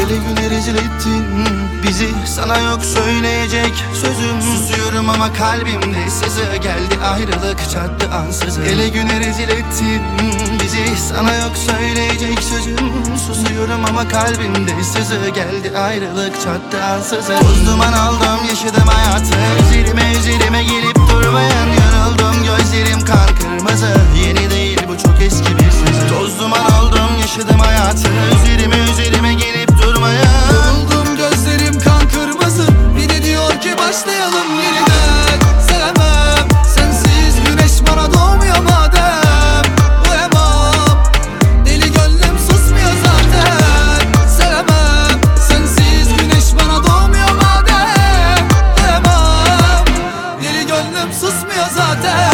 Hele güne rezil ettin bizi, sana yok söyleyecek sözüm. Susuyorum ama kalbimde sızı, geldi ayrılık çattı ansızın. Hele güne rezil ettin bizi, sana yok söyleyecek sözüm. Susuyorum ama kalbimde sızı, geldi ayrılık çattı ansızın. Toz duman aldım yaşadım hayatı, üzerime gelip durmayan yoruldum. Gözlerim kan kırmızı, yeni değil bu çok eski bir sözü. Toz duman aldım yaşadım hayatı, üzerime gelip durmayan. Yoruldum, gözlerim kan kırmızı, bir de diyor ki başlayalım yeniden. Sevemem sensiz, güneş bana doğmuyor madem. Uyamam, deli gönlüm susmuyor zaten. Sevemem sensiz, güneş bana doğmuyor madem. Uyamam, deli gönlüm susmuyor zaten.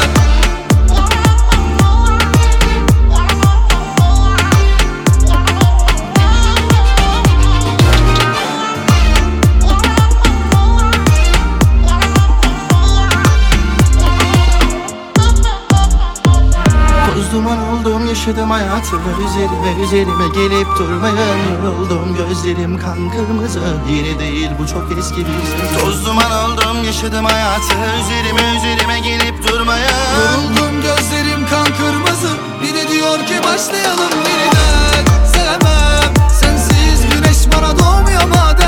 Toz duman oldum yaşadım hayatı, üzerime gelip durmayan yoruldum. Gözlerim kan kırmızı, yeni değil bu çok eski bir söz. Toz duman oldum yaşadım hayatı, üzerime gelip durmayan. Yoruldum, gözlerim kan kırmızı, bir de diyor ki başlayalım yeniden. Sevemem sensiz, güneş bana doğmuyor madem.